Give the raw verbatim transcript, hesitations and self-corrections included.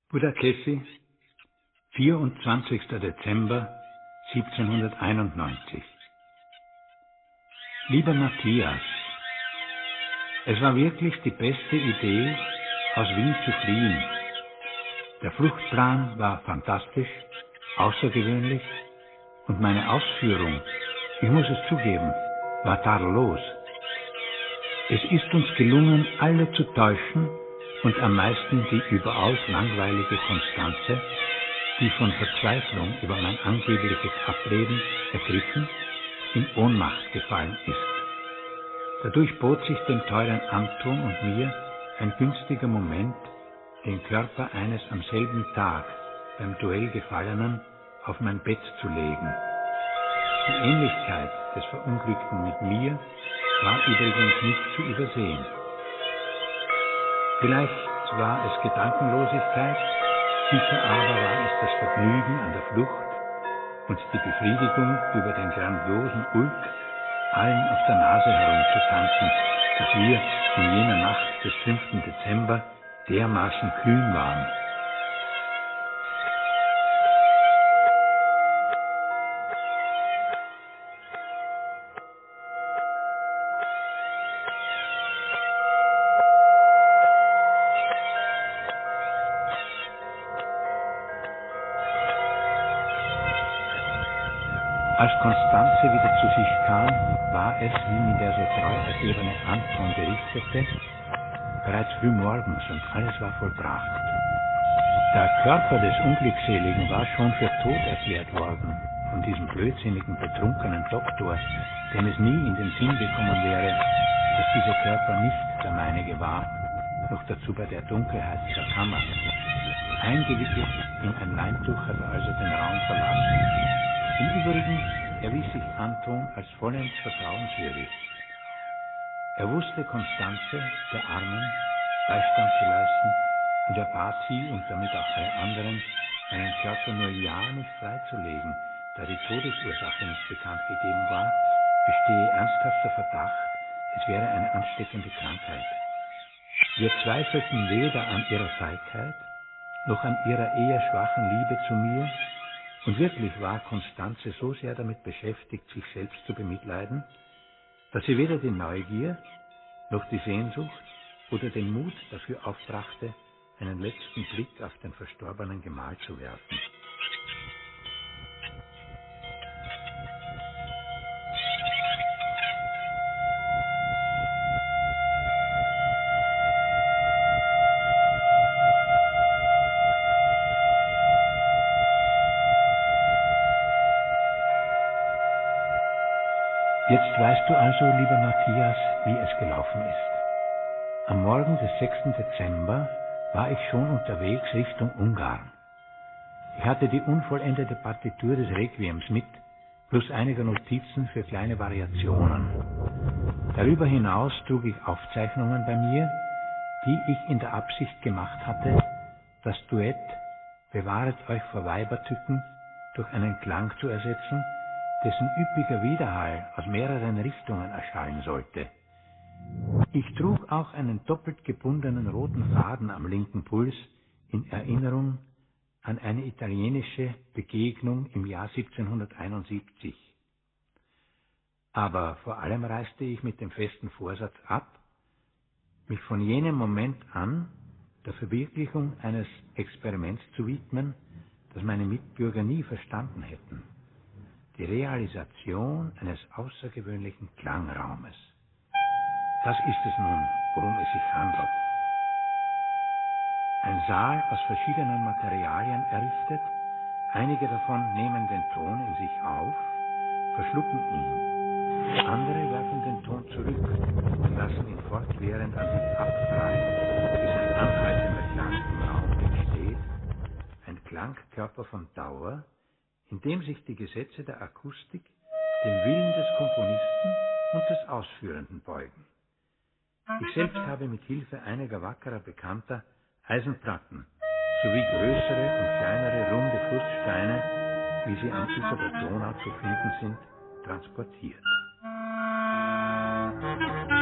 Budakeszi, vierundzwanzigster Dezember siebzehnhunderteinundneunzig. Lieber Matthias, es war wirklich die beste Idee, aus Wien zu fliehen. Der Fluchtplan war fantastisch, außergewöhnlich und meine Ausführung, ich muss es zugeben, war tadellos. Es ist uns gelungen, alle zu täuschen und am meisten die überaus langweilige Constanze, die von Verzweiflung über mein angebliches Ableben ergriffen, in Ohnmacht gefallen ist. Dadurch bot sich dem teuren Anton und mir ein günstiger Moment, den Körper eines am selben Tag beim Duell Gefallenen auf mein Bett zu legen. Die Ähnlichkeit des Verunglückten mit mir war übrigens nicht zu übersehen. Vielleicht war es Gedankenlosigkeit, sicher aber war es das Vergnügen an der Flucht und die Befriedigung über den grandiosen Ulk, allen auf der Nase herumzutanzen, dass wir in jener Nacht des fünften Dezember dermaßen kühn waren. Als Constanze wieder zu sich kam, war es, wie mir der so treu ergebene Anton berichtete, bereits früh morgens und alles war vollbracht. Der Körper des Unglückseligen war schon für tot erklärt worden von diesem blödsinnigen, betrunkenen Doktor, dem es nie in den Sinn gekommen wäre, dass dieser Körper nicht der meinige war, noch dazu bei der Dunkelheit der Kammer. Eingewickelt in ein Leintuch hat er also den Raum verlassen. Im Übrigen erwies sich Anton als vollends vertrauenswürdig. Er wusste Constanze, der Armen, Beistand zu leisten und er bat sie und damit auch alle anderen, einen Körper nur ja nicht freizulegen, da die Todesursache nicht bekannt gegeben war, bestehe ernsthafter Verdacht, es wäre eine ansteckende Krankheit. Wir zweifelten weder an ihrer Feigheit, noch an ihrer eher schwachen Liebe zu mir, und wirklich war Constanze so sehr damit beschäftigt, sich selbst zu bemitleiden, dass sie weder die Neugier, noch die Sehnsucht oder den Mut dafür aufbrachte, einen letzten Blick auf den verstorbenen Gemahl zu werfen. Jetzt weißt du also, lieber Matthias, wie es gelaufen ist. Am Morgen des sechsten Dezember war ich schon unterwegs Richtung Ungarn. Ich hatte die unvollendete Partitur des Requiems mit, plus einiger Notizen für kleine Variationen. Darüber hinaus trug ich Aufzeichnungen bei mir, die ich in der Absicht gemacht hatte, das Duett »Bewahret euch vor Weibertücken« durch einen Klang zu ersetzen, dessen üppiger Widerhall aus mehreren Richtungen erschallen sollte. Ich trug auch einen doppelt gebundenen roten Faden am linken Puls in Erinnerung an eine italienische Begegnung im Jahr siebzehnhunderteinundsiebzig. Aber vor allem reiste ich mit dem festen Vorsatz ab, mich von jenem Moment an der Verwirklichung eines Experiments zu widmen, das meine Mitbürger nie verstanden hätten. Die Realisation eines außergewöhnlichen Klangraumes. Das ist es nun, worum es sich handelt. Ein Saal aus verschiedenen Materialien errichtet, einige davon nehmen den Ton in sich auf, verschlucken ihn. Andere werfen den Ton zurück und lassen ihn fortwährend an sich abprallen, bis ein anhaltender Klang im Raum entsteht, ein Klangkörper von Dauer, in dem sich die Gesetze der Akustik dem Willen des Komponisten und des Ausführenden beugen. Ich selbst habe mit Hilfe einiger wackerer Bekannter Eisenplatten sowie größere und kleinere runde Flusssteine, wie sie am Ufer der Donau zu finden sind, transportiert.